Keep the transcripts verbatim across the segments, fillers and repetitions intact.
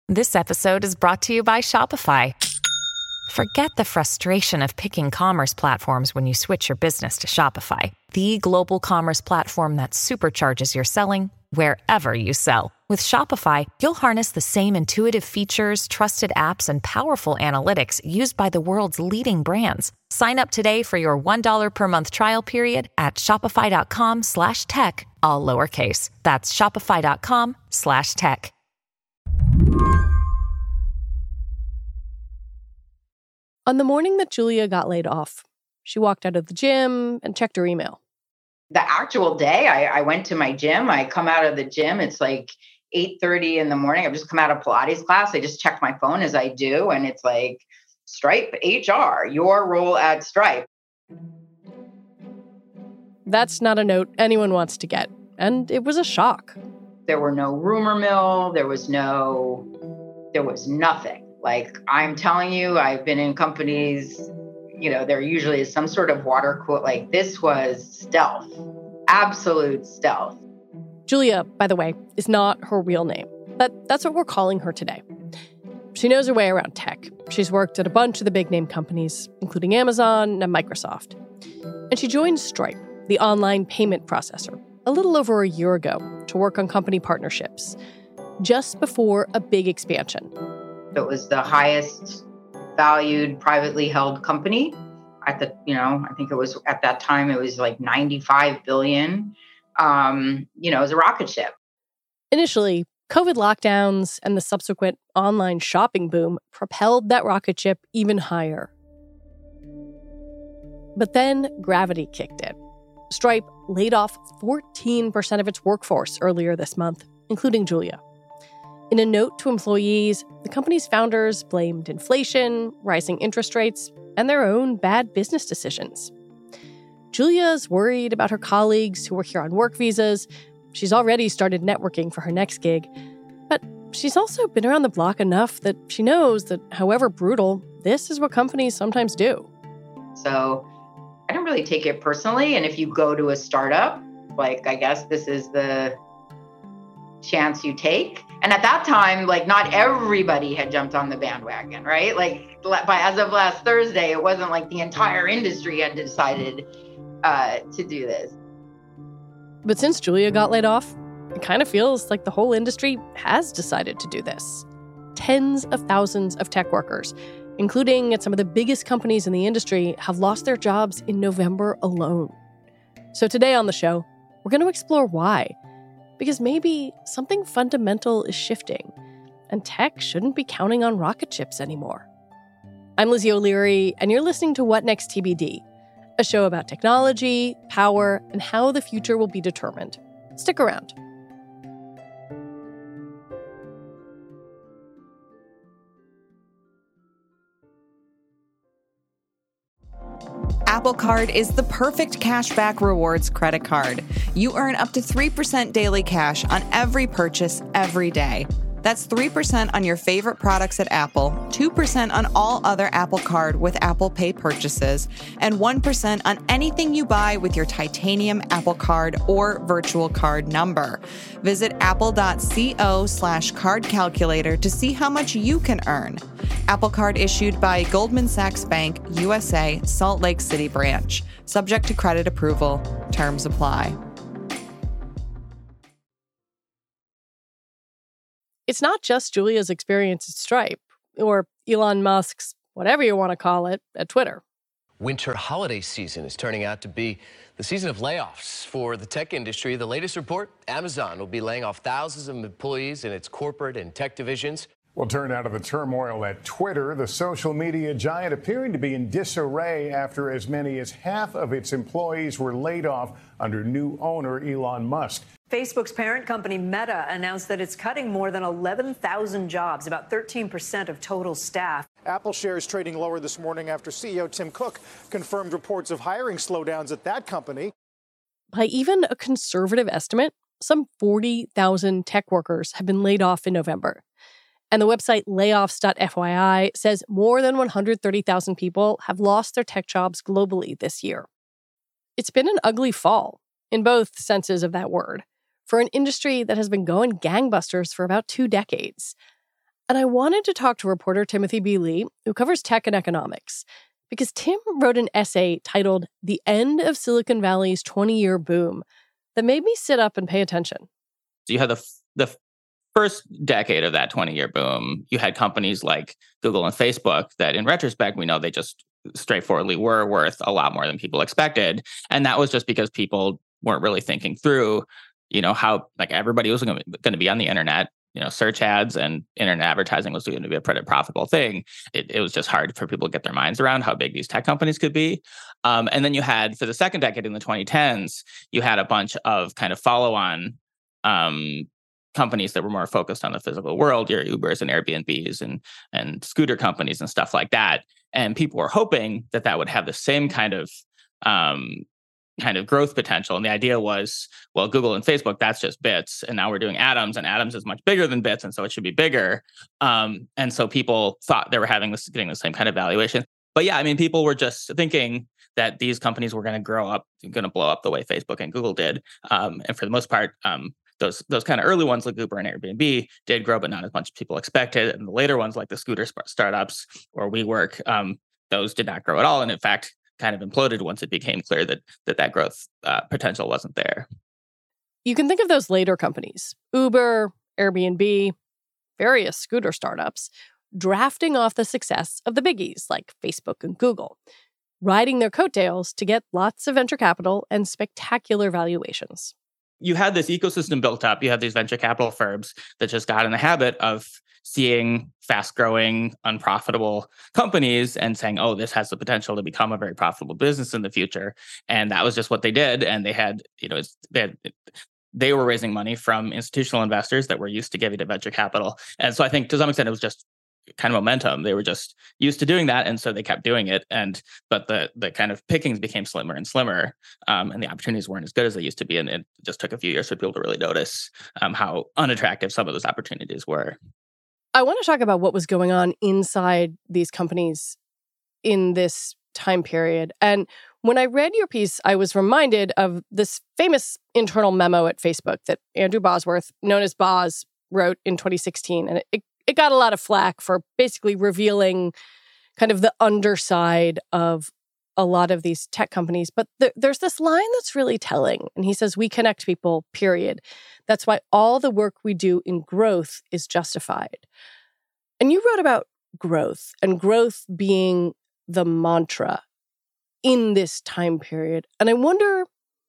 This episode is brought to you by Shopify. Forget the frustration of picking commerce platforms when you switch your business to Shopify, the global commerce platform that supercharges your selling wherever you sell. With Shopify, you'll harness the same intuitive features, trusted apps, and powerful analytics used by the world's leading brands. Sign up today for your one dollar per month trial period at shopify.com slash tech, all lowercase. That's shopify.com slash tech. On the morning that Julia got laid off, she walked out of the gym and checked her email. The actual day, I, I went to my gym. I come out of the gym. It's like eight thirty in the morning. I've just come out of Pilates class. I just check my phone as I do. And it's like, Stripe H R, your role at Stripe. That's not a note anyone wants to get. And it was a shock. There were no rumor mill. There was no, there was nothing. Like, I'm telling you, I've been in companies, you know, there usually is some sort of water quote. Like, this was stealth, absolute stealth. Julia, by the way, is not her real name, but that's what we're calling her today. She knows her way around tech. She's worked at a bunch of the big name companies, including Amazon and Microsoft. And she joined Stripe, the online payment processor, a little over a year ago to work on company partnerships, just before a big expansion. It was the highest valued privately held company at the, you know, I think it was at that time, it was like ninety-five billion. Um, you know, it was a rocket ship. Initially, COVID lockdowns and the subsequent online shopping boom propelled that rocket ship even higher. But then gravity kicked in. Stripe laid off fourteen percent of its workforce earlier this month, including Julia. In a note to employees, the company's founders blamed inflation, rising interest rates, and their own bad business decisions. Julia's worried about her colleagues who are here on work visas. She's already started networking for her next gig. But she's also been around the block enough that she knows that, however brutal, this is what companies sometimes do. So I don't really take it personally. And if you go to a startup, like, I guess this is the chance you take. And at that time, like, not everybody had jumped on the bandwagon, right? Like, by as of last Thursday, it wasn't like the entire industry had decided uh, to do this. But since Julia got laid off, it kind of feels like the whole industry has decided to do this. Tens of thousands of tech workers, including at some of the biggest companies in the industry, have lost their jobs in November alone. So today on the show, we're going to explore why. Because maybe something fundamental is shifting, and tech shouldn't be counting on rocket ships anymore. I'm Lizzie O'Leary, and you're listening to What Next T B D, a show about technology, power, and how the future will be determined. Stick around. Apple Card is the perfect cashback rewards credit card. You earn up to three percent daily cash on every purchase every day. That's three percent on your favorite products at Apple, two percent on all other Apple Card with Apple Pay purchases, and one percent on anything you buy with your titanium Apple Card or virtual card number. Visit apple.co slash card calculator to see how much you can earn. Apple Card issued by Goldman Sachs Bank, U S A, Salt Lake City branch. Subject to credit approval. Terms apply. It's not just Julia's experience at Stripe, or Elon Musk's, whatever you want to call it, at Twitter. Winter holiday season is turning out to be the season of layoffs for the tech industry. The latest report, Amazon will be laying off thousands of employees in its corporate and tech divisions. We'll turn now to the turmoil at Twitter. The social media giant appearing to be in disarray after as many as half of its employees were laid off under new owner Elon Musk. Facebook's parent company Meta announced that it's cutting more than eleven thousand jobs, about thirteen percent of total staff. Apple shares trading lower this morning after C E O Tim Cook confirmed reports of hiring slowdowns at that company. By even a conservative estimate, some forty thousand tech workers have been laid off in November. And the website layoffs dot F Y I says more than one hundred thirty thousand people have lost their tech jobs globally this year. It's been an ugly fall, in both senses of that word, for an industry that has been going gangbusters for about two decades. And I wanted to talk to reporter Timothy B. Lee, who covers tech and economics, because Tim wrote an essay titled The End of Silicon Valley's twenty-year Boom that made me sit up and pay attention. So you had the the first decade of that twenty-year boom. You had companies like Google and Facebook that, in retrospect, we know they just straightforwardly were worth a lot more than people expected. And that was just because people weren't really thinking through, you know, how like everybody was going to be on the internet. You know, search ads and internet advertising was going to be a pretty profitable thing. It, it was just hard for people to get their minds around how big these tech companies could be. Um, and then you had, for the second decade in the twenty tens, you had a bunch of kind of follow-on um, companies that were more focused on the physical world, your Ubers and Airbnbs and and scooter companies and stuff like that. And people were hoping that that would have the same kind of um, kind of growth potential. And the idea was, well, Google and Facebook, that's just Bits. And now we're doing Atoms, and Atoms is much bigger than Bits. And so it should be bigger. Um, and so people thought they were having this, getting the same kind of valuation. But yeah, I mean, people were just thinking that these companies were going to grow up, going to blow up the way Facebook and Google did. Um, and for the most part, um, those those kind of early ones like Uber and Airbnb did grow, but not as much as people expected. And the later ones like the scooter sp- startups or WeWork, um, those did not grow at all. And in fact, kind of imploded once it became clear that that, that growth uh, potential wasn't there. You can think of those later companies, Uber, Airbnb, various scooter startups, drafting off the success of the biggies like Facebook and Google, riding their coattails to get lots of venture capital and spectacular valuations. You had this ecosystem built up. You had these venture capital firms that just got in the habit of seeing fast-growing, unprofitable companies and saying, oh, this has the potential to become a very profitable business in the future. And that was just what they did. And they had, you know, they had, they were raising money from institutional investors that were used to giving to venture capital. And so I think to some extent it was just kind of momentum. They were just used to doing that, and so they kept doing it. And but the the kind of pickings became slimmer and slimmer, um, and the opportunities weren't as good as they used to be. And it just took a few years for people to really notice um, how unattractive some of those opportunities were. I want to talk about what was going on inside these companies in this time period. And when I read your piece, I was reminded of this famous internal memo at Facebook that Andrew Bosworth, known as Boz, wrote in twenty sixteen. And it, it got a lot of flack for basically revealing kind of the underside of a lot of these tech companies. But th- there's this line that's really telling. And he says, we connect people, period. That's why all the work we do in growth is justified. And you wrote about growth and growth being the mantra in this time period. And I wonder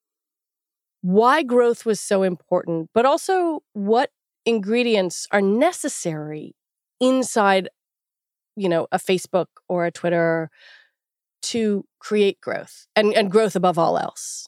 why growth was so important, but also what ingredients are necessary inside, you know, a Facebook or a Twitter to create growth and, and growth above all else.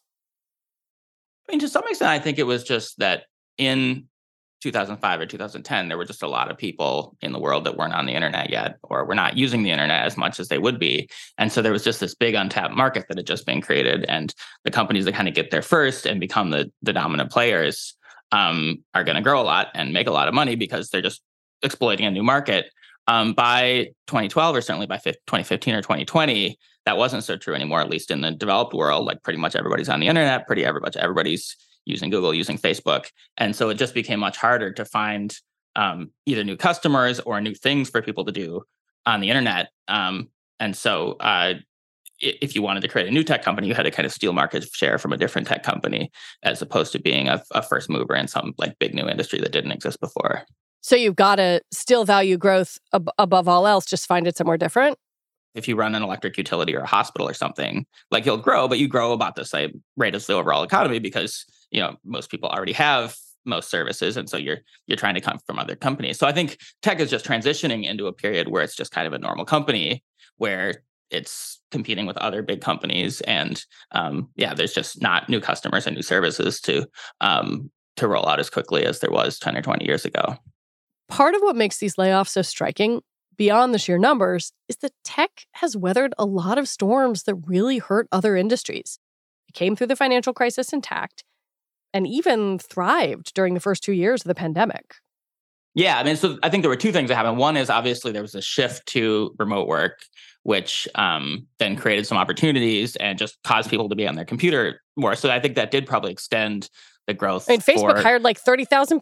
I mean, to some extent, I think it was just that in two thousand five or two thousand ten, there were just a lot of people in the world that weren't on the internet yet, or were not using the internet as much as they would be. And so there was just this big untapped market that had just been created. And the companies that kind of get there first and become the, the dominant players um, are going to grow a lot and make a lot of money because they're just exploiting a new market. Um, by twenty twelve, or certainly by twenty fifteen or twenty twenty, that wasn't so true anymore, at least in the developed world. Like pretty much everybody's on the internet, pretty much everybody's using Google, using Facebook. And so it just became much harder to find um, either new customers or new things for people to do on the internet. Um, and so uh, if you wanted to create a new tech company, you had to kind of steal market share from a different tech company, as opposed to being a, a first mover in some like big new industry that didn't exist before. So you've got to still value growth ab- above all else, just find it somewhere different? If you run an electric utility or a hospital or something, like you'll grow, but you grow about the same rate as the overall economy because, you know, most people already have most services. And so you're you're trying to come from other companies. So I think tech is just transitioning into a period where it's just kind of a normal company where it's competing with other big companies. And um, yeah, there's just not new customers and new services to um, to roll out as quickly as there was ten or twenty years ago. Part of what makes these layoffs so striking, beyond the sheer numbers, is that tech has weathered a lot of storms that really hurt other industries. It came through the financial crisis intact and even thrived during the first two years of the pandemic. Yeah, I mean, so I think there were two things that happened. One is obviously there was a shift to remote work, which um, then created some opportunities and just caused people to be on their computer more. So I think that did probably extend the growth. I mean, Facebook for, hired like thirty thousand people.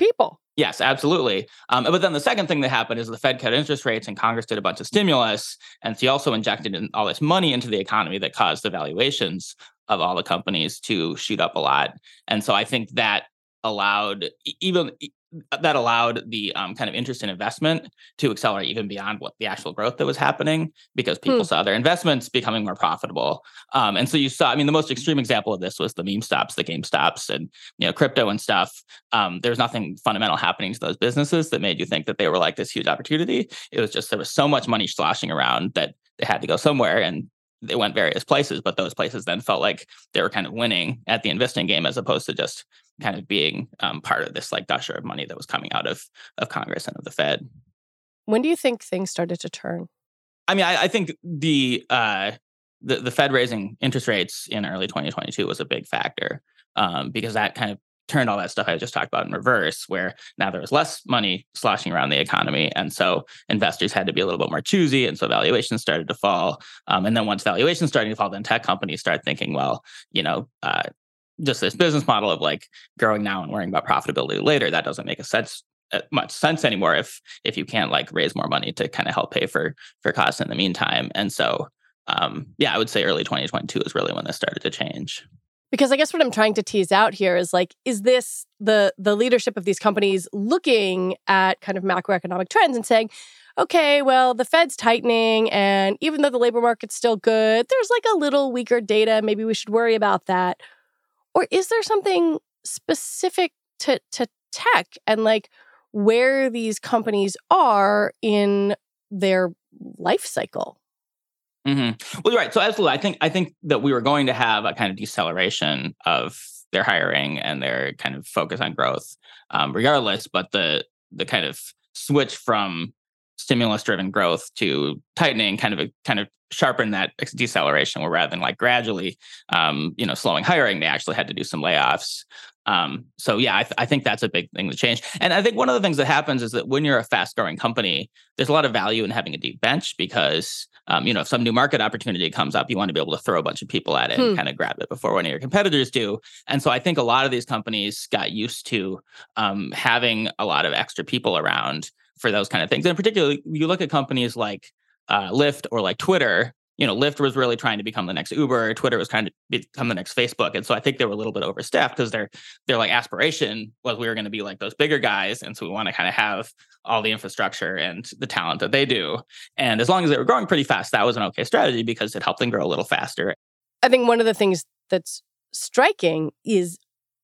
Yes, absolutely. Um, but then the second thing that happened is the Fed cut interest rates and Congress did a bunch of stimulus. And so you also injected in all this money into the economy that caused the valuations of all the companies to shoot up a lot. And so I think that allowed even that allowed the um, kind of interest in investment to accelerate even beyond what the actual growth that was happening, because people hmm. saw their investments becoming more profitable. Um, and so you saw, I mean, the most extreme example of this was the meme stops, the GameStops and, you know, crypto and stuff. Um, there was nothing fundamental happening to those businesses that made you think that they were like this huge opportunity. It was just, there was so much money sloshing around that they had to go somewhere, and they went various places, but those places then felt like they were kind of winning at the investing game, as opposed to just kind of being um, part of this like gusher of money that was coming out of of Congress and of the Fed. When do you think things started to turn? I mean, I, I think the, uh, the the Fed raising interest rates in early twenty twenty-two was a big factor, um, because that kind of turned all that stuff I just talked about in reverse, where now there was less money sloshing around the economy. And so investors had to be a little bit more choosy. And so valuations started to fall. Um, and then once valuations started to fall, then tech companies started thinking, well, you know, uh, just this business model of like growing now and worrying about profitability later, that doesn't make a sense uh, much sense anymore if if you can't like raise more money to kind of help pay for for costs in the meantime. And so, um, yeah, I would say early twenty twenty-two is really when this started to change. Because I guess what I'm trying to tease out here is like, is this the the leadership of these companies looking at kind of macroeconomic trends and saying, okay, well, the Fed's tightening, and even though the labor market's still good, there's like a little weaker data. Maybe we should worry about that. Or is there something specific to, to tech and like where these companies are in their life cycle? Mm-hmm. Well, you're right. So absolutely. I think I think that we were going to have a kind of deceleration of their hiring and their kind of focus on growth, um, regardless. But the the kind of switch from stimulus-driven growth to tightening kind of a, kind of sharpened that deceleration, where rather than like gradually, um, you know, slowing hiring, they actually had to do some layoffs. Um, so yeah, I, th- I think that's a big thing to change. And I think one of the things that happens is that when you're a fast-growing company, there's a lot of value in having a deep bench, because um, you know, if some new market opportunity comes up, you want to be able to throw a bunch of people at it hmm. and kind of grab it before one of your competitors do. And so I think a lot of these companies got used to um, having a lot of extra people around for those kind of things. And particularly, you look at companies like uh, Lyft or like Twitter. You know, Lyft was really trying to become the next Uber. Twitter was trying to become the next Facebook. And so I think they were a little bit overstaffed, because their their like aspiration was we were going to be like those bigger guys. And so we want to kind of have all the infrastructure and the talent that they do. And as long as they were growing pretty fast, that was an okay strategy, because it helped them grow a little faster. I think one of the things that's striking is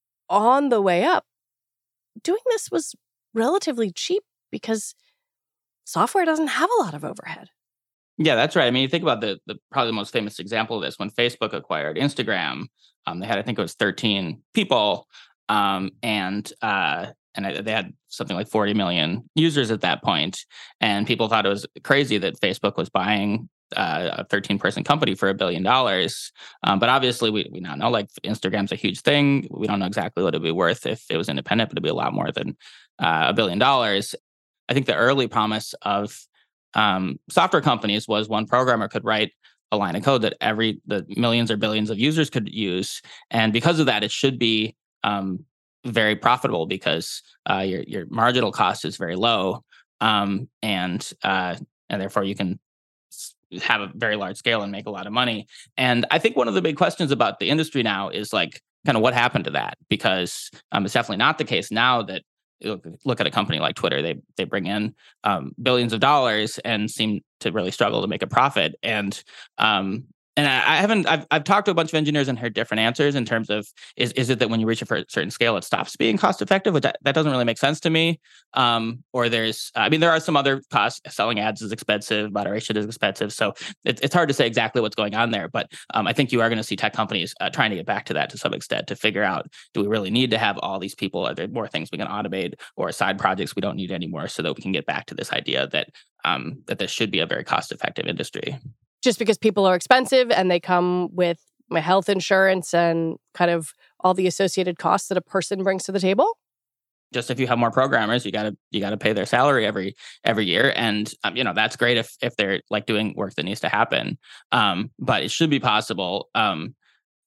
on the way up, doing this was relatively cheap, because software doesn't have a lot of overhead. Yeah, that's right. I mean, you think about the, the probably the most famous example of this, when Facebook acquired Instagram, um, they had, I think it was thirteen people, um, and uh, and they had something like forty million users at that point. And people thought it was crazy that Facebook was buying uh, a thirteen-person company for a billion dollars. Um, but obviously, we we now know like Instagram's a huge thing. We don't know exactly what it'd be worth if it was independent, but it'd be a lot more than uh, a billion dollars. I think the early promise of um, software companies was one programmer could write a line of code that every the millions or billions of users could use, and because of that, it should be um, very profitable, because uh, your your marginal cost is very low, um, and uh, and therefore you can have a very large scale and make a lot of money. And I think one of the big questions about the industry now is like kind of what happened to that, because um, it's definitely not the case now that. Look at a company like Twitter. They they bring in um, billions of dollars and seem to really struggle to make a profit. And um, and I, I haven't. I've I've talked to a bunch of engineers and heard different answers in terms of is is it that when you reach a certain scale, it stops being cost effective, which that, that doesn't really make sense to me. Um, or there's, I mean, there are some other costs. Selling ads is expensive. Moderation is expensive. So it, it's hard to say exactly what's going on there. But um, I think you are going to see tech companies uh, trying to get back to that to some extent, to figure out, do we really need to have all these people? Are there more things we can automate, or side projects we don't need anymore, so that we can get back to this idea that um, that this should be a very cost effective industry? Just because people are expensive and they come with my health insurance and kind of all the associated costs that a person brings to the table? Just if you have more programmers, you gotta you gotta pay their salary every every year, and um, you know that's great if if they're like doing work that needs to happen. Um, but it should be possible. Um,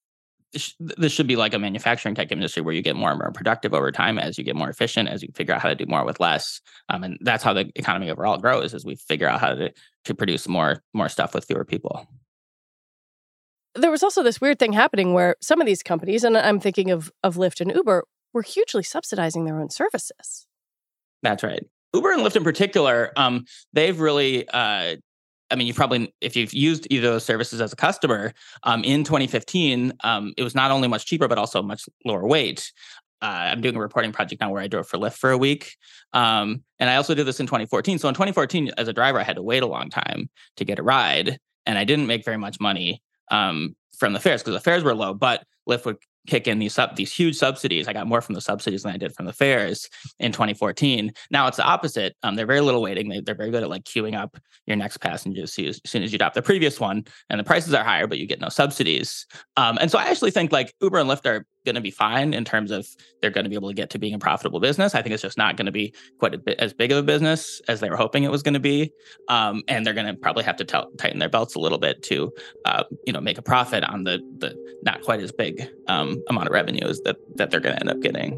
this should be like a manufacturing tech industry where you get more and more productive over time as you get more efficient, as you figure out how to do more with less. Um, and that's how the economy overall grows, as we figure out how to, to produce more, more stuff with fewer people. There was also this weird thing happening where some of these companies, and I'm thinking of, of Lyft and Uber, were hugely subsidizing their own services. That's right. Uber and Lyft in particular, um, they've really... Uh, I mean, you probably, if you've used either of those services as a customer, um, in twenty fifteen, um, it was not only much cheaper, but also much lower weight. Uh, I'm doing a reporting project now where I drove for Lyft for a week. Um, and I also did this in twenty fourteen. So in twenty fourteen, as a driver, I had to wait a long time to get a ride. And I didn't make very much money um, from the fares because the fares were low, but Lyft would kick in these sub, these huge subsidies. I got more from the subsidies than I did from the fares in twenty fourteen. Now it's the opposite. Um, they're very little waiting. They, they're very good at like queuing up your next passenger as soon as you adopt the previous one, and the prices are higher, but you get no subsidies. Um, and so I actually think like Uber and Lyft are going to be fine in terms of they're going to be able to get to being a profitable business. I think it's just not going to be quite a bit as big of a business as they were hoping it was going to be. Um, and they're going to probably have to t- tighten their belts a little bit to, uh, you know, make a profit on the the not quite as big um, amount of revenues that that they're going to end up getting.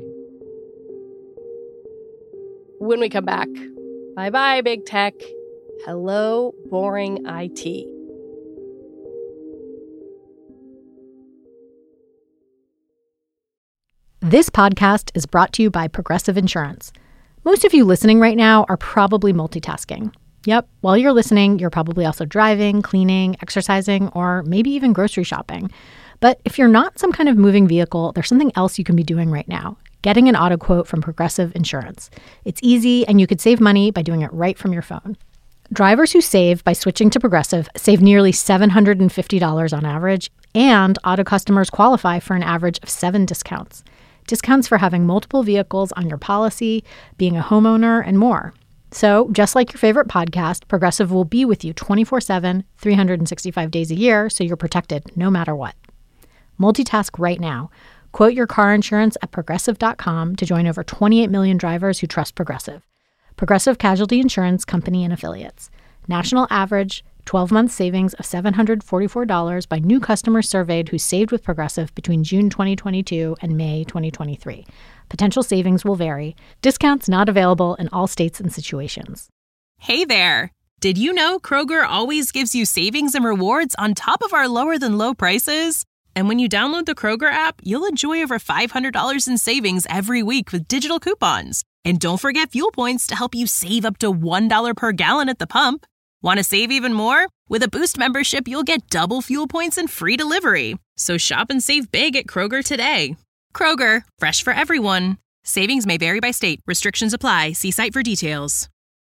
When we come back, bye-bye, big tech. Hello, boring I T. This podcast is brought to you by Progressive Insurance. Most of you listening right now are probably multitasking. Yep, while you're listening, you're probably also driving, cleaning, exercising, or maybe even grocery shopping. But if you're not some kind of moving vehicle, there's something else you can be doing right now. Getting an auto quote from Progressive Insurance. It's easy, and you could save money by doing it right from your phone. Drivers who save by switching to Progressive save nearly seven hundred fifty dollars on average, and auto customers qualify for an average of seven discounts. Discounts for having multiple vehicles on your policy, being a homeowner, and more. So, just like your favorite podcast, Progressive will be with you twenty-four seven, three hundred sixty-five days a year, so you're protected no matter what. Multitask right now. Quote your car insurance at Progressive dot com to join over twenty-eight million drivers who trust Progressive. Progressive Casualty Insurance Company and Affiliates. National average twelve-month savings of seven hundred forty-four dollars by new customers surveyed who saved with Progressive between June twenty twenty-two and May twenty twenty-three. Potential savings will vary. Discounts not available in all states and situations. Hey there! Did you know Kroger always gives you savings and rewards on top of our lower-than-low prices? And when you download the Kroger app, you'll enjoy over five hundred dollars in savings every week with digital coupons. And don't forget fuel points to help you save up to one dollar per gallon at the pump. Want to save even more? With a Boost membership, you'll get double fuel points and free delivery. So shop and save big at Kroger today. Kroger, fresh for everyone. Savings may vary by state. Restrictions apply. See site for details.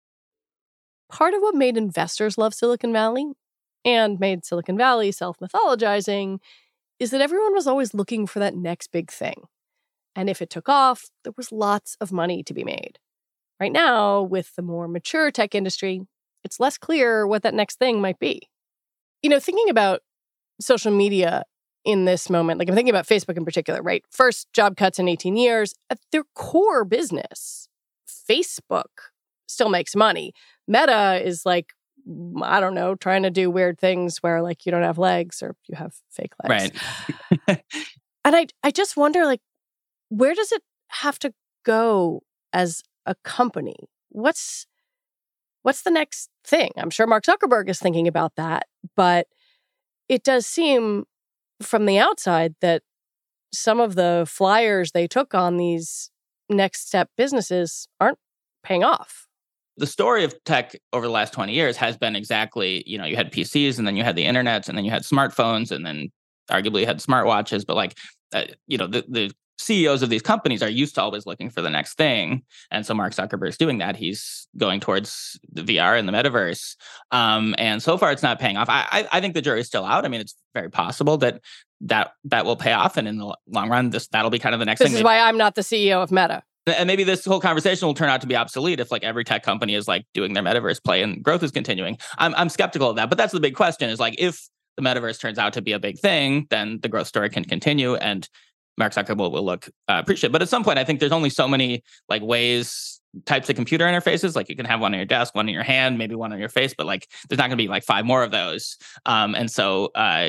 Part of what made investors love Silicon Valley and made Silicon Valley self-mythologizing is that everyone was always looking for that next big thing. And if it took off, there was lots of money to be made. Right now, with the more mature tech industry, it's less clear what that next thing might be. You know, thinking about social media in this moment, like I'm thinking about Facebook in particular, right? First job cuts in eighteen years. At their core business, Facebook still makes money. Meta is like, I don't know, trying to do weird things where like you don't have legs or you have fake legs. Right. And I I just wonder, like, where does it have to go as a company? What's what's the next thing? I'm sure Mark Zuckerberg is thinking about that, but it does seem from the outside that some of the flyers they took on these next step businesses aren't paying off. The story of tech over the last twenty years has been exactly, you know, you had P Cs and then you had the internet and then you had smartphones and then arguably you had smartwatches. But like, uh, you know, the, the C E Os of these companies are used to always looking for the next thing. And so Mark Zuckerberg's doing that. He's going towards the V R and the metaverse. Um, and so far, it's not paying off. I, I, I think the jury's still out. I mean, it's very possible that that that will pay off. And in the long run, this that'll be kind of the next this thing. This is why I'm not the C E O of Meta. And maybe this whole conversation will turn out to be obsolete if like every tech company is like doing their metaverse play and growth is continuing. I'm I'm skeptical of that. But that's the big question is like, if the metaverse turns out to be a big thing, then the growth story can continue and Mark Zuckerberg will, will look uh, appreciative. But at some point, I think there's only so many like ways, types of computer interfaces. Like you can have one on your desk, one in your hand, maybe one on your face, but like there's not going to be like five more of those. Um, and so uh,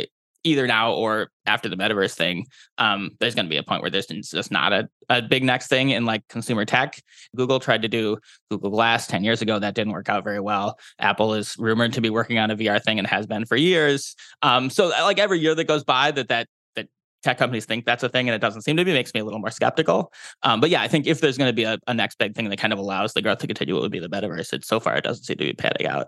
either now or after the metaverse thing, um, there's going to be a point where there's just not a, a big next thing in like consumer tech. Google tried to do Google Glass ten years ago. That didn't work out very well. Apple is rumored to be working on a V R thing and has been for years. Um, so like every year that goes by that that that tech companies think that's a thing and it doesn't seem to be, makes me a little more skeptical. Um, but yeah, I think if there's going to be a, a next big thing that kind of allows the growth to continue, it would be the metaverse. It, so far, it doesn't seem to be panning out.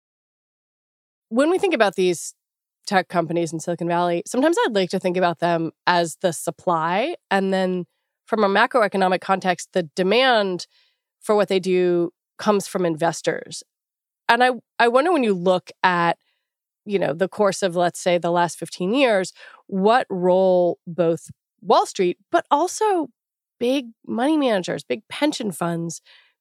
When we think about these tech companies in Silicon Valley, sometimes I'd like to think about them as the supply. And then from a macroeconomic context, the demand for what they do comes from investors. And I, I wonder when you look at, you know, the course of, let's say, the last fifteen years, what role both Wall Street, but also big money managers, big pension funds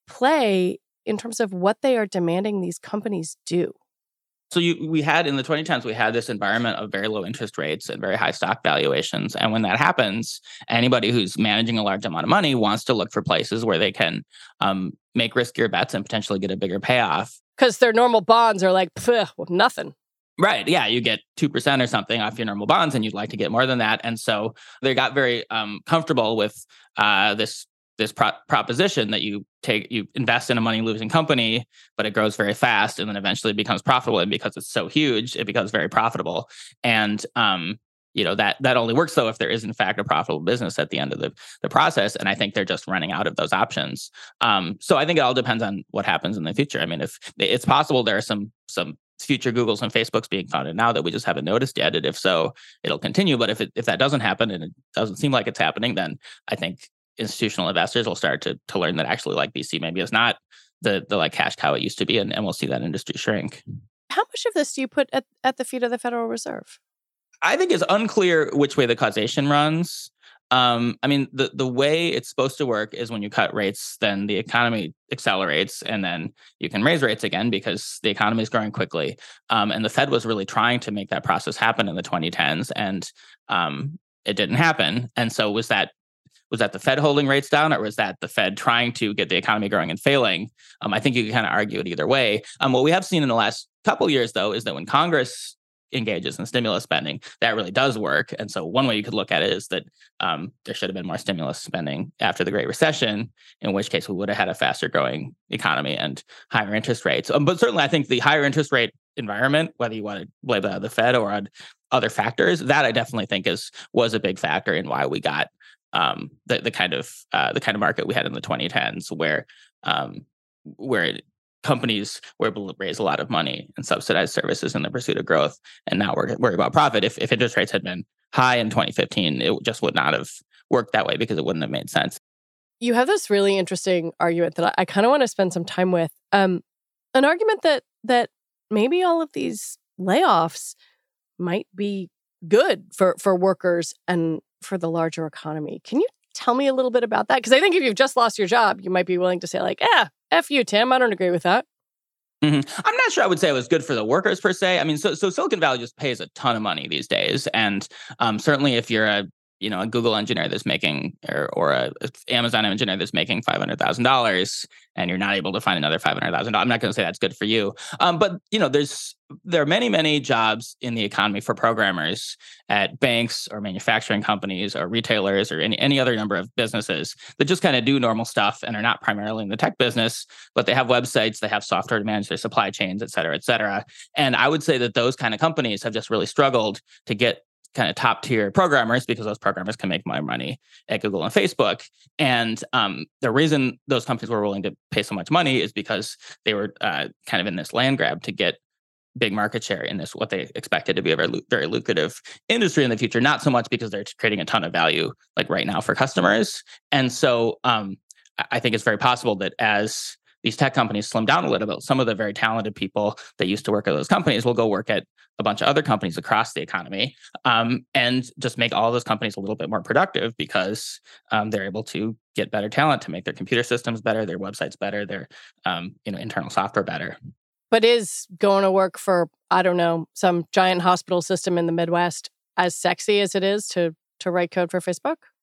play in terms of what they are demanding these companies do. So you, we had in the twenty tens, we had this environment of very low interest rates and very high stock valuations. And when that happens, anybody who's managing a large amount of money wants to look for places where they can um, make riskier bets and potentially get a bigger payoff. Because their normal bonds are like, well, nothing. Right. Yeah. You get two percent or something off your normal bonds and you'd like to get more than that. And so they got very um, comfortable with uh, this this pro- proposition that you take, you invest in a money losing company, but it grows very fast and then eventually becomes profitable. And because it's so huge, it becomes very profitable. And, um, you know, that that only works though if there is in fact a profitable business at the end of the, the process. And I think they're just running out of those options. Um, so I think it all depends on what happens in the future. I mean, if it's possible there are some some future Googles and Facebooks being founded now that we just haven't noticed yet. And if so, it'll continue. But if it, if that doesn't happen and it doesn't seem like it's happening, then I think institutional investors will start to to learn that actually like V C maybe is not the the like cash cow it used to be, and, and we'll see that industry shrink. How much of this do you put at, at the feet of the Federal Reserve? I think it's unclear which way the causation runs. Um, I mean, the the way it's supposed to work is when you cut rates, then the economy accelerates, and then you can raise rates again because the economy is growing quickly. Um, and the Fed was really trying to make that process happen in the twenty tens, and um, it didn't happen. And so was that Was that the Fed holding rates down, or was that the Fed trying to get the economy growing and failing? Um, I think you can kind of argue it either way. Um, what we have seen in the last couple of years, though, is that when Congress engages in stimulus spending, that really does work. And so one way you could look at it is that um, there should have been more stimulus spending after the Great Recession, in which case we would have had a faster growing economy and higher interest rates. Um, but certainly, I think the higher interest rate environment, whether you want to blame it on the Fed or on other factors, that I definitely think is was a big factor in why we got Um, the the kind of uh, the kind of market we had in the twenty tens, where um, where companies were able to raise a lot of money and subsidize services in the pursuit of growth, and now we're worried about profit. If if interest rates had been high in twenty fifteen, it just would not have worked that way because it wouldn't have made sense. You have this really interesting argument that I, I kind of want to spend some time with. Um, an argument that that maybe all of these layoffs might be good for for workers and for the larger economy. Can you tell me a little bit about that? Because I think if you've just lost your job, you might be willing to say like, "Yeah, F you, Tim. I don't agree with that." Mm-hmm. I'm not sure I would say it was good for the workers per se. I mean, so so Silicon Valley just pays a ton of money these days, and um, certainly if you're a you know a Google engineer that's making or or a Amazon engineer that's making five hundred thousand dollars, and you're not able to find another five hundred thousand dollars, I'm not going to say that's good for you. Um, but you know, there's there are many many jobs in the economy for programmers at banks or manufacturing companies or retailers or any any other number of businesses that just kind of do normal stuff and are not primarily in the tech business, but they have websites, they have software to manage their supply chains, et cetera, et cetera. And I would say that those kind of companies have just really struggled to get kind of top tier programmers because those programmers can make more money at Google and Facebook. And um, the reason those companies were willing to pay so much money is because they were uh, kind of in this land grab to get big market share in this, what they expected to be a very, very lucrative industry in the future, not so much because they're creating a ton of value like right now for customers. And so um, I think it's very possible that as these tech companies slim down a little bit, some of the very talented people that used to work at those companies will go work at a bunch of other companies across the economy um, and just make all those companies a little bit more productive because um, they're able to get better talent to make their computer systems better, their websites better, their um, you know internal software better. But is going to work for, I don't know, some giant hospital system in the Midwest as sexy as it is to to write code for Facebook?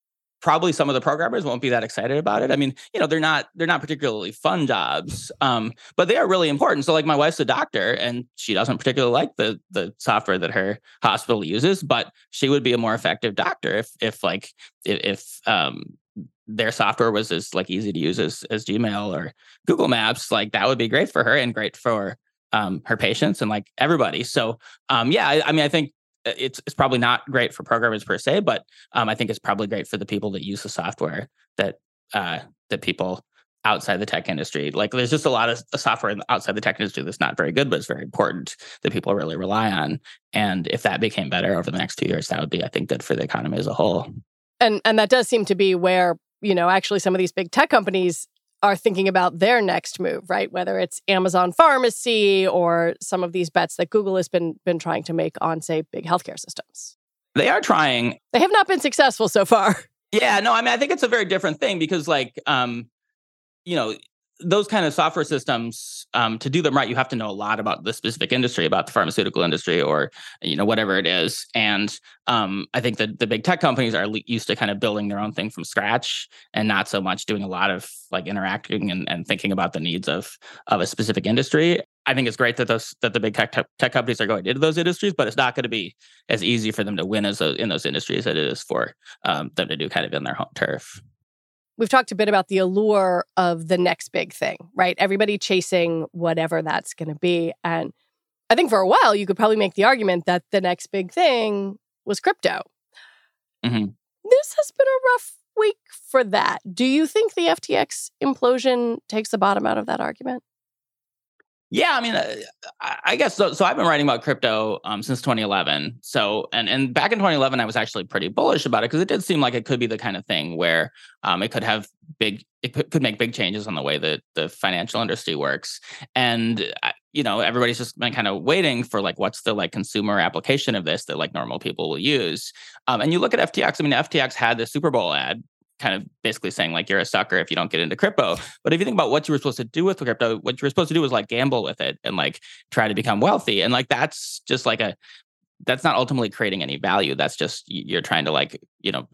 probably some of the programmers won't be that excited about it. I mean, you know, they're not they're not particularly fun jobs, um, but they are really important. So like my wife's a doctor and she doesn't particularly like the the software that her hospital uses, but she would be a more effective doctor if if like if, if um, their software was as like easy to use as as Gmail or Google Maps. Like that would be great for her and great for um, her patients and like everybody. So um, yeah, I, I mean, I think It's it's probably not great for programmers per se, but um, I think it's probably great for the people that use the software that uh, that people outside the tech industry. Like there's just a lot of software outside the tech industry that's not very good, but it's very important that people really rely on. And if that became better over the next two years, that would be, I think, good for the economy as a whole. And and that does seem to be where, you know, actually some of these big tech companies are thinking about their next move, right? Whether it's Amazon Pharmacy or some of these bets that Google has been been trying to make on, say, big healthcare systems. They are trying. They have not been successful so far. Yeah, no, I mean, I think it's a very different thing because, like, um, you know, those kind of software systems, um, to do them right, you have to know a lot about the specific industry, about the pharmaceutical industry or, you know, whatever it is. And um, I think that the big tech companies are le- used to kind of building their own thing from scratch and not so much doing a lot of like interacting and, and thinking about the needs of of a specific industry. I think it's great that those that the big tech tech companies are going into those industries, but it's not going to be as easy for them to win as those, in those industries as it is for um, them to do kind of in their home turf. We've talked a bit about the allure of the next big thing, right? Everybody chasing whatever that's going to be. And I think for a while, you could probably make the argument that the next big thing was crypto. Mm-hmm. This has been a rough week for that. Do you think the F T X implosion takes the bottom out of that argument? Yeah, I mean, uh, I guess so. So I've been writing about crypto um, since twenty eleven. So, and and back in twenty eleven, I was actually pretty bullish about it because it did seem like it could be the kind of thing where um, it could have big, it could, could make big changes on the way that the financial industry works. And you know, everybody's just been kind of waiting for like, what's the like consumer application of this that like normal people will use. Um, and you look at F T X. I mean, F T X had the Super Bowl ad, kind of basically saying like you're a sucker if you don't get into crypto. But if you think about what you were supposed to do with the crypto, what you were supposed to do was like gamble with it and like try to become wealthy. And like that's just like a that's not ultimately creating any value. That's just you're trying to like, you know,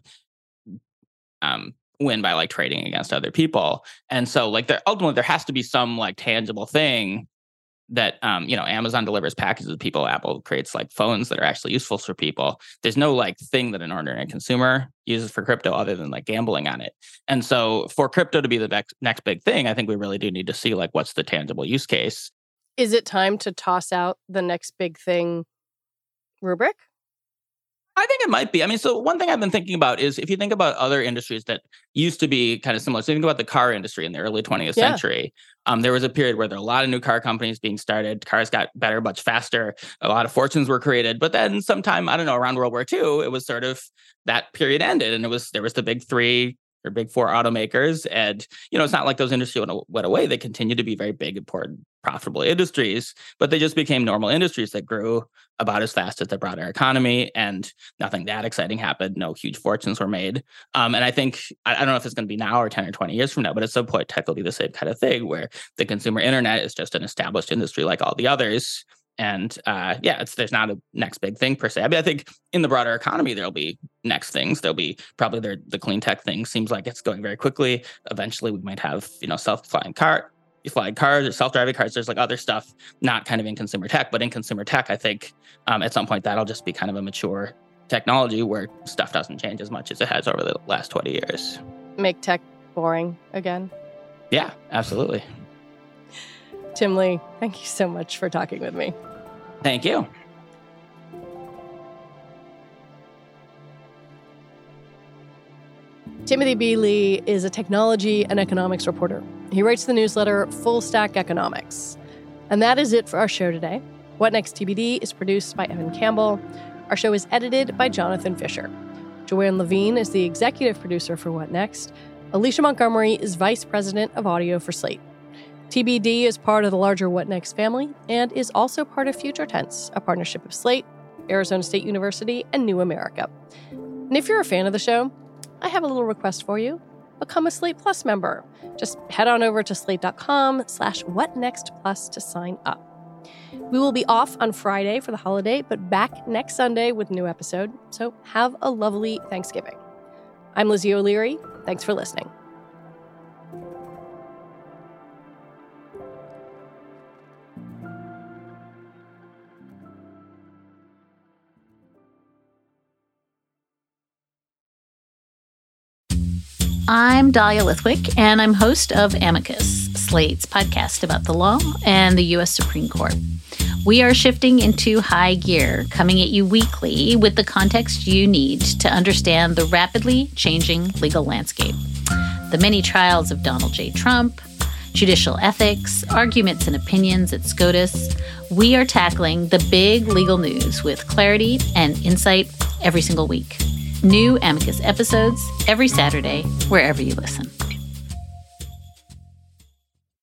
um win by like trading against other people. And so like there ultimately there has to be some like tangible thing that, um, you know, Amazon delivers packages to people. Apple creates like phones that are actually useful for people. There's no like thing that an ordinary consumer uses for crypto other than like gambling on it. And so for crypto to be the next, next big thing, I think we really do need to see like what's the tangible use case. Is it time to toss out the next big thing rubric? I think it might be. I mean, so one thing I've been thinking about is if you think about other industries that used to be kind of similar. So think about the car industry in the early twentieth Yeah. century. Um, there was a period where there were a lot of new car companies being started. Cars got better, much faster. A lot of fortunes were created. But then sometime, I don't know, around World War Two, it was sort of that period ended. And it was there was the big three or big four automakers. And, you know, it's not like those industries went, went away. They continued to be very big, important, profitable industries, but they just became normal industries that grew about as fast as the broader economy, and nothing that exciting happened. No huge fortunes were made. Um, and I think, I, I don't know if it's going to be now or ten or twenty years from now, but at some point, tech will be the same kind of thing where the consumer internet is just an established industry like all the others. And uh, yeah, it's there's not a next big thing per se. I mean, I think in the broader economy, there'll be next things. There'll be probably the, the clean tech thing seems like it's going very quickly. Eventually, we might have, you know, self-flying car, flying cars or self-driving cars. There's like other stuff, not kind of in consumer tech, but in consumer tech, I think um, at some point that'll just be kind of a mature technology where stuff doesn't change as much as it has over the last twenty years. Make tech boring again? Yeah, absolutely. Tim Lee, thank you so much for talking with me. Thank you. Timothy B. Lee is a technology and economics reporter. He writes the newsletter Full Stack Economics. And that is it for our show today. What Next T B D is produced by Evan Campbell. Our show is edited by Jonathan Fisher. Joanne Levine is the executive producer for What Next. Alicia Montgomery is vice president of audio for Slate. T B D is part of the larger What Next family and is also part of Future Tense, a partnership of Slate, Arizona State University, and New America. And if you're a fan of the show, I have a little request for you. Become a Slate Plus member. Just head on over to slate.com slash whatnextplus to sign up. We will be off on Friday for the holiday, but back next Sunday with a new episode, so have a lovely Thanksgiving. I'm Lizzie O'Leary. Thanks for listening. I'm Dahlia Lithwick, and I'm host of Amicus, Slate's podcast about the law and the U S Supreme Court. We are shifting into high gear, coming at you weekly with the context you need to understand the rapidly changing legal landscape. The many trials of Donald J. Trump, judicial ethics, arguments and opinions at SCOTUS. We are tackling the big legal news with clarity and insight every single week. New Amicus episodes every Saturday, wherever you listen.